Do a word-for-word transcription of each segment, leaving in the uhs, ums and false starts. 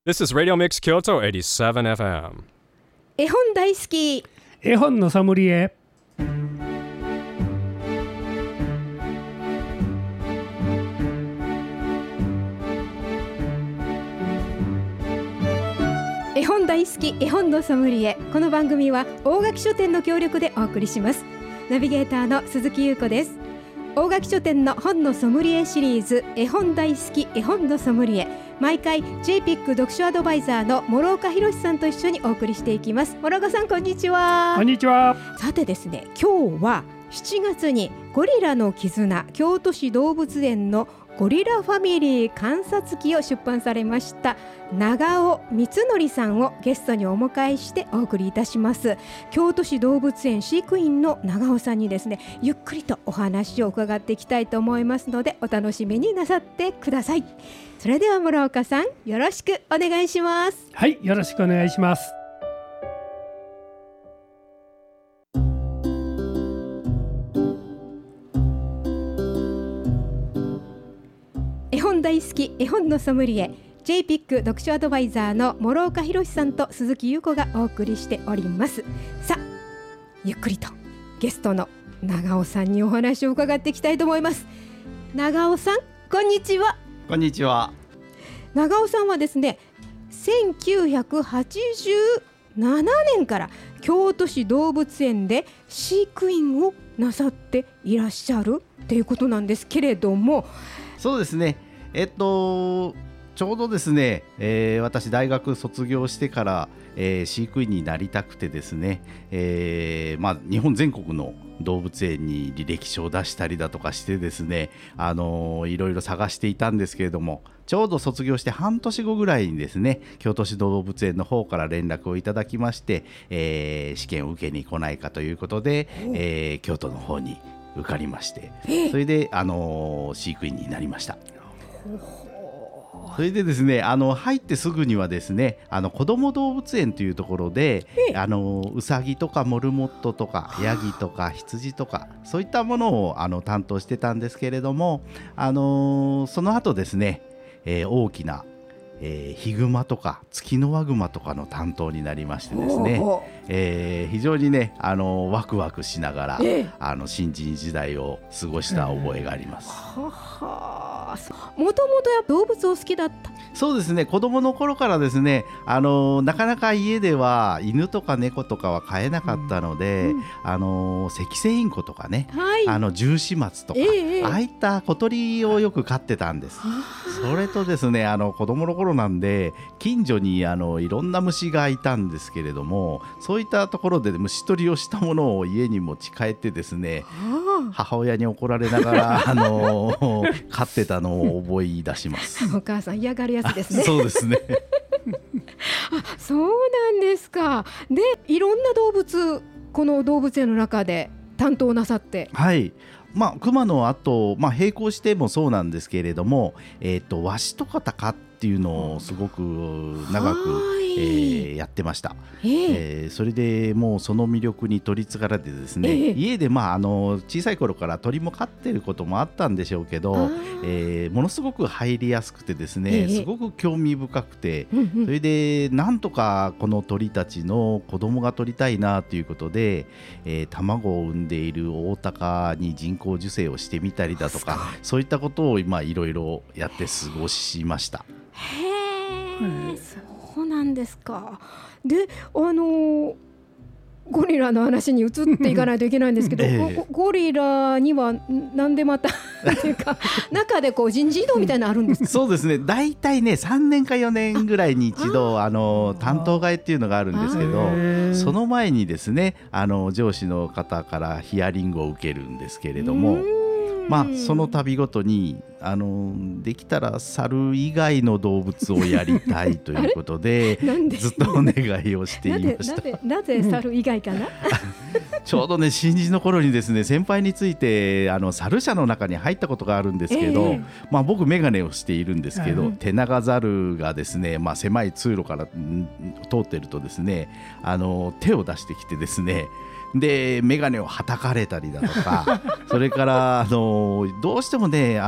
This is Radio Mix Kyoto エイティセブンエフエム。 絵本大好き。 絵本のソムリエ。 絵本大好き絵本のソムリエ。この番組は大垣書店の協力でお送りします。ナビゲーターの鈴木優子です。大垣書店の本のソムリエシリーズ、絵本大好き絵本のソムリエ、毎回 ジェイピック 読書アドバイザーの諸岡博さんと一緒にお送りしていきます。諸岡さん、こんにちは。 こんにちは。 さてですね、今日はしちがつにゴリラの絆、京都市動物園のゴリラファミリー観察記を出版されました長尾光則さんをゲストにお迎えしてお送りいたします。京都市動物園飼育員の長尾さんにですね、ゆっくりとお話を伺っていきたいと思いますので、お楽しみになさってください。それでは諸岡さん、よろしくお願いします。 はい、よろしくお願いします。 絵本大好き絵本のソムリエ、 ジェイピック 読書アドバイザーの諸岡博さんと鈴木優子がお送りしております。さあ、ゆっくりとゲストの長尾さんにお話を伺っていきたいと思います。長尾さん、こんにちは。 こんにちは。 長尾さんはですね、せんきゅうひゃくはちじゅうななねんから京都市動物園で飼育員をなさっていらっしゃるっていうことなんですけれども。 そうですね、えっとちょうどですね、えー、私大学卒業してから、えー、飼育員になりたくてですね、えーまあ、日本全国の動物園に履歴書を出したりだとかしてですね、あのー、いろいろ探していたんですけれども、ちょうど卒業して半年後ぐらいにですね、京都市動物園の方から連絡をいただきまして、えー、試験を受けに来ないかということで、えー、京都の方に受かりまして、それで、あのー、飼育員になりました。それでですね、あの入ってすぐにはですね、あの子ども動物園というところで、あのうさぎとかモルモットとかヤギとか羊とか、そういったものをあの担当してたんですけれども、あのー、その後ですね、えー、大きなえー、ヒグマとかツキノワグマとかの担当になりましてですね、えー、非常にね、あのワクワクしながら、えー、あの新人時代を過ごした覚えがあります。 はは、もともとや動物を好きだった。 そうですね、子供の頃からですね、あのなかなか家では犬とか猫とかは飼えなかったので、うん、あのセキセイインコとかね、はい、あのジュウシマツとか、えー、ああいった小鳥をよく飼ってたんです。それとですね、あの子供の頃なんで近所にあのいろんな虫がいたんですけれども、そういったところで虫取りをしたものを家に持ち帰ってですね、母親に怒られながらあの飼ってたのを思い出します。 お母さん嫌がるやつですね。 そうですねあ、そうなんですか。で、いろんな動物、この動物園の中で担当なさって。 はい、まあ、熊の後、まあ、並行してもそうなんですけれども、えーと、ワシとかタカっていうのをすごく長く、えー、やってました。えーえー、それでもうその魅力に取りつがれてですね、えー、家で、まあ、あの小さい頃から鳥も飼ってることもあったんでしょうけど、えー、ものすごく入りやすくてですね、えー、すごく興味深くて、うんうん、それでなんとかこの鳥たちの子供が取りたいなということで、えー、卵を産んでいるオオタカに人工授精をしてみたりだとか、そういったことを今いろいろやって過ごしました。 へー、そうなんですか。で、あのー、ゴリラの話に移っていかないといけないんですけど、えー、ゴ, ゴリラにはなんでまたっていうか中でこう人事異動みたいなのあるんですか？ そうですね、だいたいねさんねんかよねんぐらいに一度あの担当替えっていうのがあるんですけど、その前にですね、あの上司の方からヒアリングを受けるんですけれども、まあ、その度ごとにあのできたら猿以外の動物をやりたいということでずっとお願いをしていました。 なぜ、なぜ、なぜ猿以外かなちょうどね、新人の頃にですね、先輩についてあの猿舎の中に入ったことがあるんですけど、えーまあ、僕眼鏡をしているんですけど、うん、テナガザルがですね、まあ、狭い通路から通ってるとですね、あの手を出してきてですね、で眼鏡をはたかれたりだとかそれからあのどうしてもね、あの可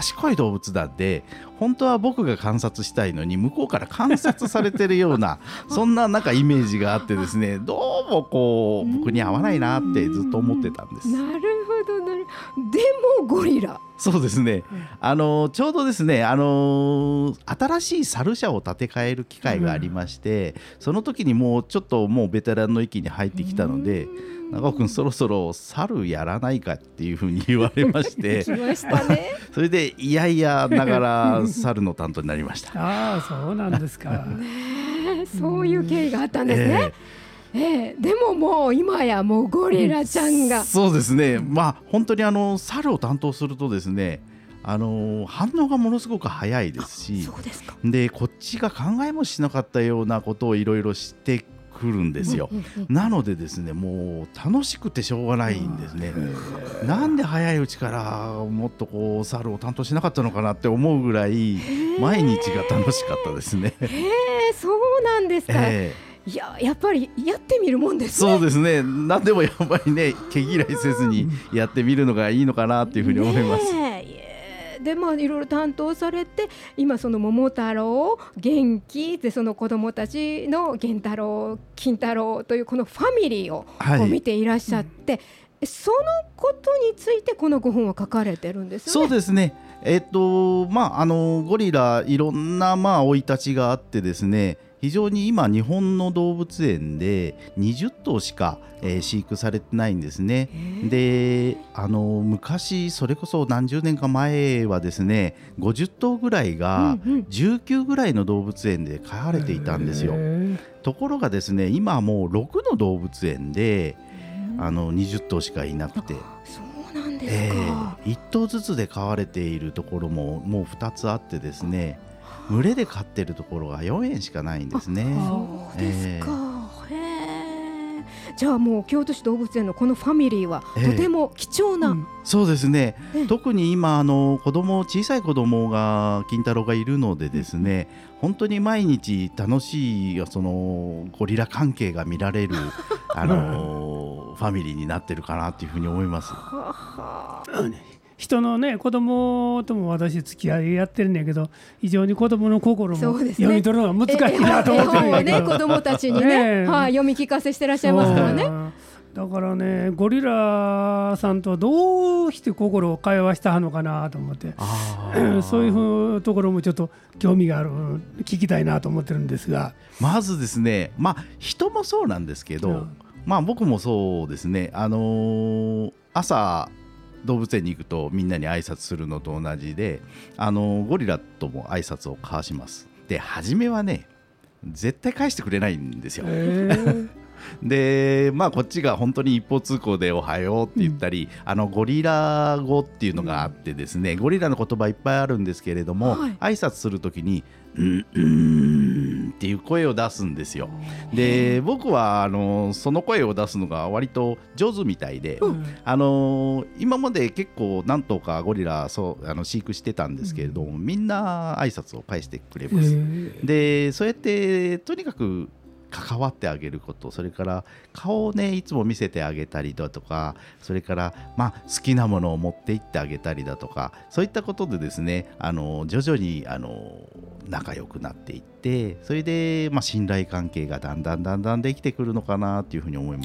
賢い動物なんで本当は僕が観察したいのに向こうから観察されてるようなそんななんかイメージがあってですね、どうもこう僕に合わないなってずっと思ってたんです。 なるほどなるでもゴリラそうですね、あのちょうどですね、あの新しい猿舎を建て替える機会がありまして、うん、その時にもうちょっともうベテランの域に入ってきたので、長尾君そろそろ猿やらないかっていうふうに言われまして来ましたねそれでいやいやながら猿の担当になりましたああそうなんですかね、そういう経緯があったんですね、えーえー、でももう今やもうゴリラちゃんが、 うん、そうですね、まあ本当にあの猿を担当するとですね、あの反応がものすごく早いですし、 そうですか。 でこっちが考えもしなかったようなことをいろいろしてくるんですよ、うんうんうん、なのでですねもう楽しくてしょうがないんですね。なんで早いうちからもっとこう猿を担当しなかったのかなって思うぐらい毎日が楽しかったですね。 へー、そうなんですか、えーいややっぱりやってみるもんですね。 そうですね、何でもやっぱりね毛嫌いせずにやってみるのがいいのかなっていうふうに思います、 ね、でまあいろいろ担当されて今その桃太郎元気でその子どもたちの源太郎金太郎というこのファミリーをこう見ていらっしゃって、はい、そのことについてこのご本は書かれてるんですよね。 そうですね、えっとまあ、あのゴリラいろんなまあ生い立ちがあってですね、非常に今日本の動物園でにじゅっとうしか、えー、飼育されてないんですね。であの昔それこそ何十年か前はですねごじゅっとうぐらいがじゅうきゅうぐらいの動物園で飼われていたんですよ。ところがですね今はもうろくの動物園であのにじゅっとうしかいなくて、 そうなんですか、 えー、いっとうずつで飼われているところももうふたつあってですね、群れで飼ってるところがよんえんしかないんですね。 そうですか、えー、へー、じゃあもう京都市動物園のこのファミリーはとても貴重な、えーうん、 そうですね、えー、特に今あの子供小さい子供が金太郎がいるのでですね、うん、本当に毎日楽しいそのゴリラ関係が見られるあのファミリーになってるかなというふうに思います。 人のね子供とも私付き合いやってるんやけど、非常に子供の心も読み取るのが難しいなと思ってるんやけど、 絵本をね子供たちにね、はあ、読み聞かせしてらっしゃいますからね。 だからねゴリラさんとどうして心を通わしたのかなと思って、そういうところもちょっと興味がある、聞きたいなと思ってるんですが、 まずですね、まあ人もそうなんですけど、うん、まあ僕もそうですね、あのー、朝動物園に行くとみんなに挨拶するのと同じで、あのゴリラとも挨拶を交わします。で初めはね絶対返してくれないんですよ。でまあこっちが本当に一方通行でおはようって言ったり、うん、あのゴリラ語っていうのがあってですね、ゴリラの言葉いっぱいあるんですけれども、はい、挨拶するときにうんうんっていう声を出すんですよ。で僕はあのその声を出すのが割と上手みたいで、うん、あの今まで結構何頭かゴリラそうあの飼育してたんですけれども、うん、みんな挨拶を返してくれます。でそうやってとにかく関わってあげること、それから顔をねいつも見せてあげたりだとか、それからまあ好きなものを持って行ってあげたりだとか、そういったことでですねあの徐々にあの仲良くなっていって、それでまあ信頼関係がだんだんだんだんできてくるのかなというふうに思います、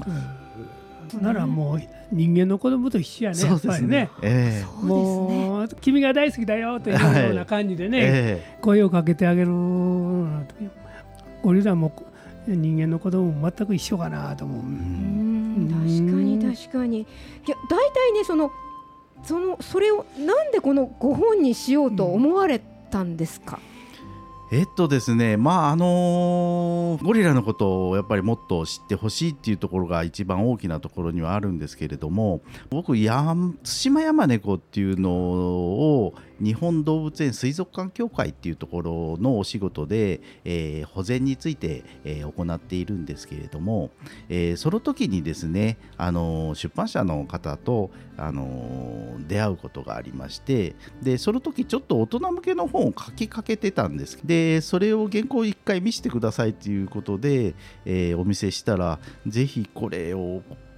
うん、 ならもう人間の子供と一緒やね。 そうですね、やっぱりね、えー、 もう君が大好きだよというような感じでね、はいえー、声をかけてあげる。ゴリラも人間の子供も全く一緒かなと思う。うーん、確かに確かに。いや大体ねそのそのそれをなんでこのご本にしようと思われたんですか。 うん、えっとですねまああのー、ゴリラのことをやっぱりもっと知ってほしいっていうところが一番大きなところにはあるんですけれども、僕やツシマヤマネコっていうのを日本動物園水族館協会っていうところのお仕事で、えー、保全について、えー、行っているんですけれども、えー、その時にですね、あのー、出版社の方と、あのー、出会うことがありまして、でその時ちょっと大人向けの本を書きかけてたんです。でそれを原稿を一回見せてくださいということで、えー、お見せしたらぜひこれを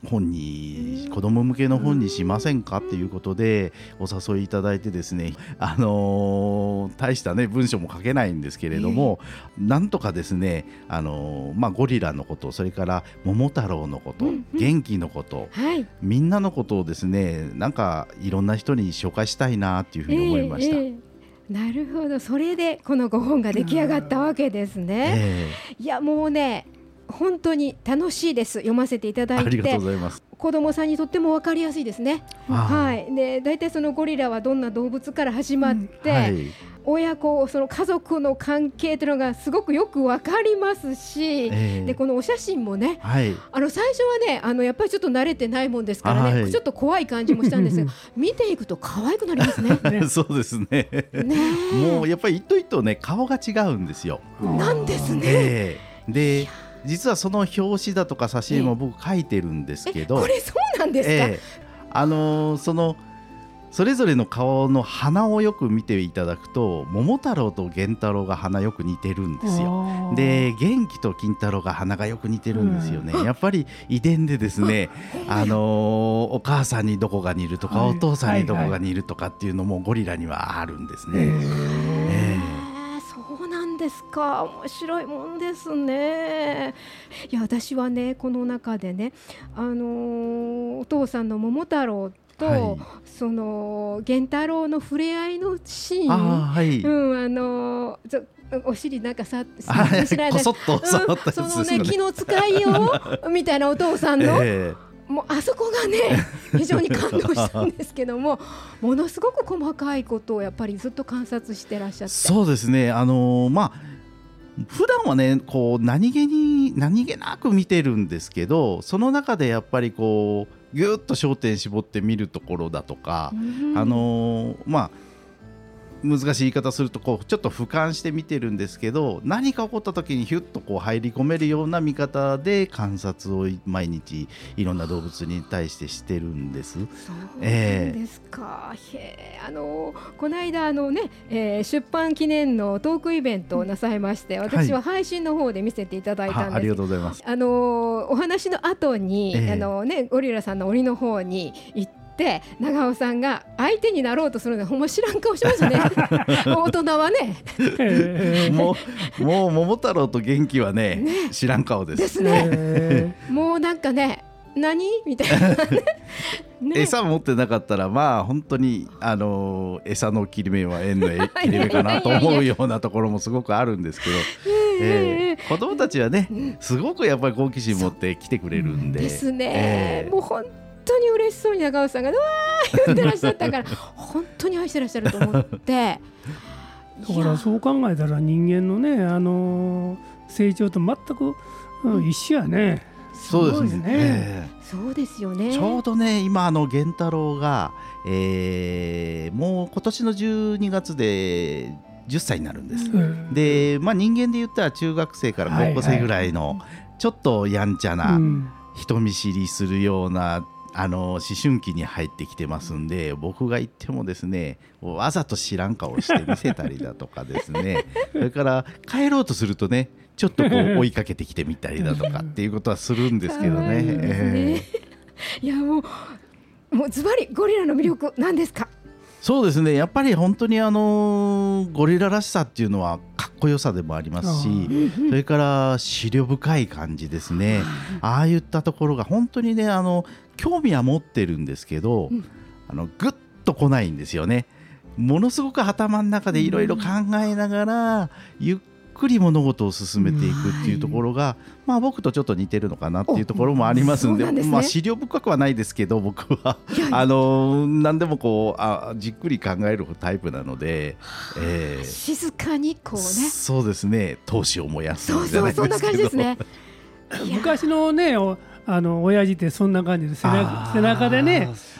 本に子供向けの本にしませんかっていうことでお誘いいただいてですね、あのー、大したね文章も書けないんですけれども、えー、なんとかですね、あのーまあ、ゴリラのこと、それから桃太郎のこと、うんうん、元気のこと、はい、みんなのことをですね、なんかいろんな人に紹介したいなっていうふうに思いました。えーえーなるほど、それでこのご本が出来上がったわけですね、えー、いやもうね本当に楽しいです、読ませていただいて。ありがとうございます。子どもさんにとっても分かりやすいですね。はい、でだいたいそのゴリラはどんな動物から始まって、うんはい、親子、その家族の関係というのがすごくよく分かりますし、えー、でこのお写真もね、はい、あの最初はねあのやっぱりちょっと慣れてないもんですからね、はい、ちょっと怖い感じもしたんですが見ていくと可愛くなりますね。 そうですね。ねもうやっぱり一頭一頭ね顔が違うんですよ。 なんですね。 えー、で実はその表紙だとか挿絵も僕書いてるんですけど、 えこれそうなんですか。えー、 あのー、そのそれぞれの顔の鼻をよく見ていただくと、桃太郎と源太郎が鼻よく似てるんですよ。で元気と金太郎が鼻がよく似てるんですよね、うん、やっぱり遺伝でですね、あのー、お母さんにどこが似るとか、はい、お父さんにどこが似るとかっていうのもゴリラにはあるんですね。はいはいえーですか、面白いもんですね。いや私はねこの中でね、あのー、お父さんの桃太郎と、はい、その源太郎の触れ合いのシーン、あ、はいうんあのー、お尻なんかさこそっと触ったやつですよね。 そのね気の使いようみたいなお父さんの、えーもうあそこがね非常に感動したんですけどもものすごく細かいことをやっぱりずっと観察してらっしゃって。 そうですね、あのー、まあ普段はねこう何気に何気なく見てるんですけど、その中でやっぱりこうぎゅっと焦点絞って見るところだとか、あのー、まあ難しい言い方するとこうちょっと俯瞰して見てるんですけど、何か起こった時にヒュッとこう入り込めるような見方で観察を毎日いろんな動物に対してしてるんです。そうですか、えー、あのこの間あの、ねえー、出版記念のトークイベントをなさいまして、私は配信の方で見せていただいたんです、はい、 ありがとうございます。 あのお話の後に、えーあのね、ゴリラさんの檻の方に行ってで長尾さんが相手になろうとするのでほんま知らん顔しますね大人はねもう、もう桃太郎と元気は ね, ね知らん顔ですですねもうなんかね何みたいな、ねね、 餌持ってなかったらまあ本当にあの餌の切り目は縁の切り目かなと思うようなところもすごくあるんですけどえー、子供たちはねすごくやっぱり好奇心持って来てくれるんでですね、えー、もう本当に嬉しそうに長尾さんがうわー言ってらっしゃったから本当に愛してらっしゃると思ってだからそう考えたら人間のね、あのー、成長と全く、うん、一緒やね。 そうですね、えー、そうですよね。 ちょうどね今あの源太郎が、えー、もう今年のじゅうにがつでじゅっさいになるんです、うん、で、まあ、人間で言ったら中学生から高校生ぐらいのちょっとやんちゃな、うん、人見知りするようなあの思春期に入ってきてますんで、僕が言ってもですねわざと知らん顔して見せたりだとかですねそれから帰ろうとするとねちょっとこう追いかけてきてみたりだとかっていうことはするんですけどね。えー、いやもうもうズバリゴリラの魅力なんですか。 そうですね、やっぱり本当にあのゴリラらしさっていうのはかっこよさでもありますし、それから思慮深い感じですね。ああいったところが本当にねあの興味は持ってるんですけど、あのグッと来ないんですよね。ものすごく頭の中でいろいろ考えながらゆっくり物事を進めていくっていうところが、まあ、僕とちょっと似てるのかなっていうところもありますんで、まあ、思慮深くはないですけど僕はあの何でもこうあじっくり考えるタイプなので、 えー、静かにこうねそうですね闘志を燃やすんじゃないですけど、 そうそうそんな感じですね昔のねあの親父ってそんな感じで背 中, 背中でね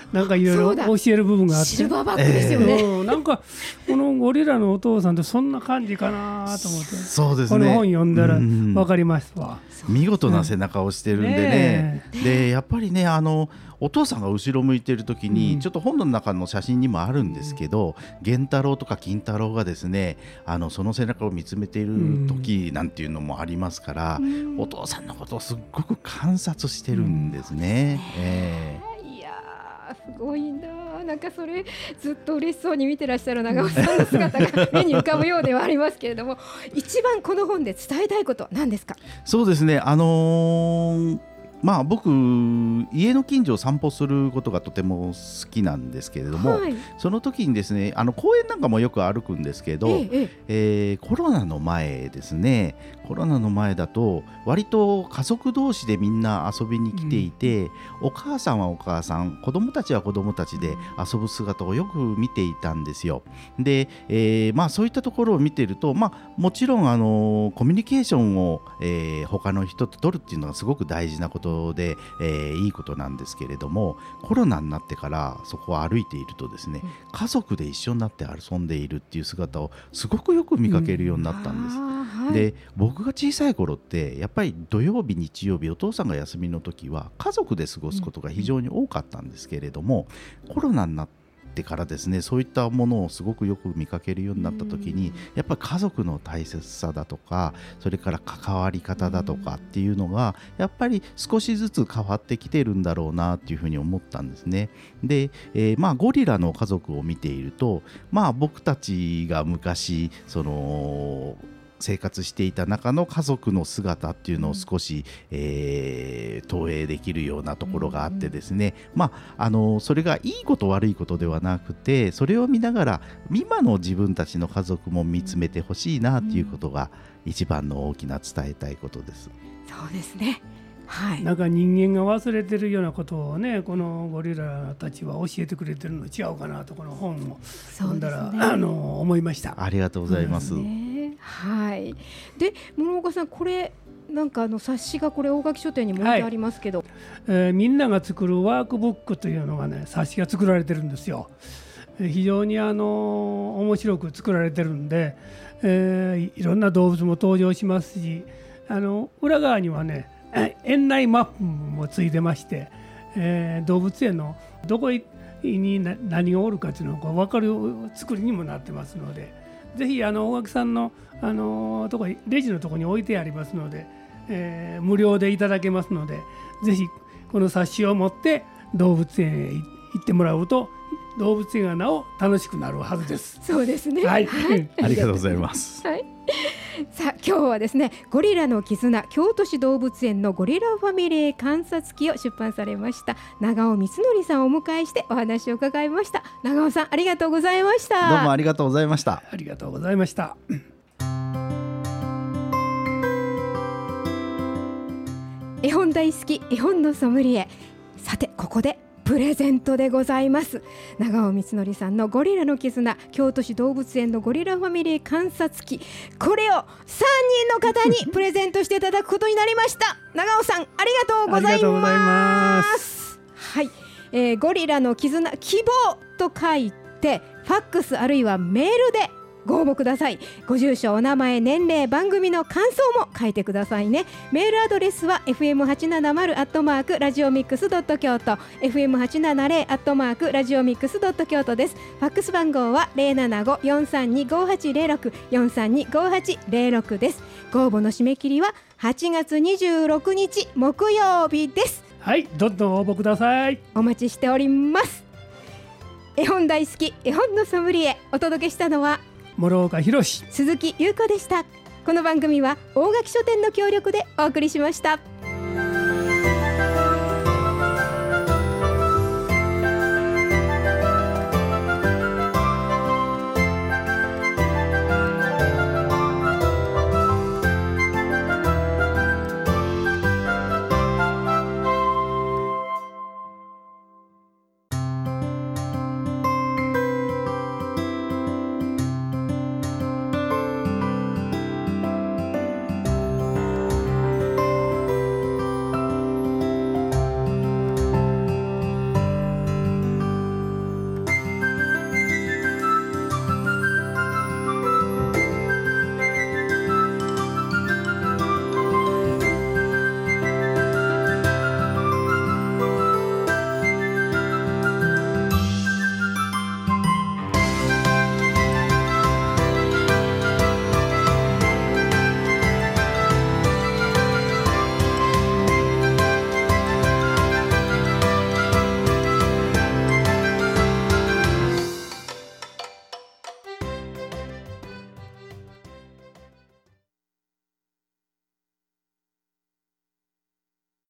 なんかいろいろ教える部分があって、 シルバーバッグですよね、 えー、なんかこのゴリラのお父さんってそんな感じかなと思って、 そうですね、 この本読んだら分かりましたわ。 見事な背中をしてるんでね、うん、でやっぱりねあのお父さんが後ろ向いてる時に、うん、ちょっと本の中の写真にもあるんですけど、源太郎とか金太郎がですねあのその背中を見つめている時なんていうのもありますから、うん、お父さんのことをすっごく観察してるんですね、うんえー、いやすごいな。なんかそれずっと嬉しそうに見てらっしゃる長尾さんの姿が目に浮かぶようではありますけれども一番この本で伝えたいことは何ですか？ そうですねあのーまあ、僕家の近所を散歩することがとても好きなんですけれども、はい、その時にですねあの公園なんかもよく歩くんですけど、えええー、コロナの前ですねコロナの前だと割と家族同士でみんな遊びに来ていて、うん、お母さんはお母さん子供たちは子供たちで遊ぶ姿をよく見ていたんですよ。で、えーまあ、そういったところを見ていると、まあ、もちろんあのコミュニケーションを、えー、他の人と取るっていうのがすごく大事なことで、えー、いいことなんですけれども、コロナになってからそこを歩いているとですね、うん、家族で一緒になって遊んでいるっていう姿をすごくよく見かけるようになったんです、うんはい、で僕が小さい頃ってやっぱり土曜日日曜日お父さんが休みの時は家族で過ごすことが非常に多かったんですけれども、うん、コロナになってからですねそういったものをすごくよく見かけるようになった時に、やっぱり家族の大切さだとかそれから関わり方だとかっていうのがやっぱり少しずつ変わってきてるんだろうなっていうふうに思ったんですね。で、えーまあ、ゴリラの家族を見ていると、まあ、僕たちが昔その生活していた中の家族の姿っていうのを少し、うんえー、投影できるようなところがあってですね、うんまあ、あのそれがいいこと悪いことではなくてそれを見ながら今の自分たちの家族も見つめてほしいなっていうことが一番の大きな伝えたいことです。 そうですね、はい、 なんか人間が忘れてるようなことをねこのゴリラたちは教えてくれてるの違うかなとこの本を読んだら、ね、あの思いました。 ありがとうございます、 ねはい、で諸岡さんこれなんかあの冊子がこれ大垣書店にも置いてありますけど、はいえー、みんなが作るワークブックというのがね冊子が作られてるんですよ。非常にあの面白く作られてるんで、えー、いろんな動物も登場しますしあの裏側にはね園内マップもついてまして、えー、動物園のどこに何がおるかというのが分かる作りにもなってますのでぜひあの大垣さんの、あのー、とこレジのところに置いてありますので、えー、無料でいただけますのでぜひこの冊子を持って動物園へ行ってもらうと動物園がなお楽しくなるはずです。 そうですね、 はいはい、 ありがとうございます、 はいさあ今日はですねゴリラの絆京都市動物園のゴリラファミリー観察記を出版されました長尾光則さんをお迎えしてお話を伺いました。長尾さんありがとうございました。 どうもありがとうございました。 ありがとうございました。 絵本大好き絵本のソムリエ、さてここでプレゼントでございます。長尾光則さんのゴリラの絆京都市動物園のゴリラファミリー観察記、これをさんにんの方にプレゼントしていただくことになりました長尾さんありがとうございます。はい、えー、ゴリラの絆希望と書いてファックスあるいはメールでご応募ください。ご住所お名前年齢番組の感想も書いてくださいね。メールアドレスは エフエムはちななまる アットマークラジオミックスドット京都 エフエムはちななゼロ アットマークラジオミックスドット京都です。ファックス番号は ゼロななご よんさんに ごはちゼロろく よんさんに ごはちゼロろく です。ご応募の締め切りははちがつにじゅうろくにち木曜日です。 はい、どんどん応募ください。 お待ちしております。絵本大好き絵本のソムリエ、お届けしたのは諸岡博史、 鈴木優子でした。この番組は大垣書店の協力でお送りしました。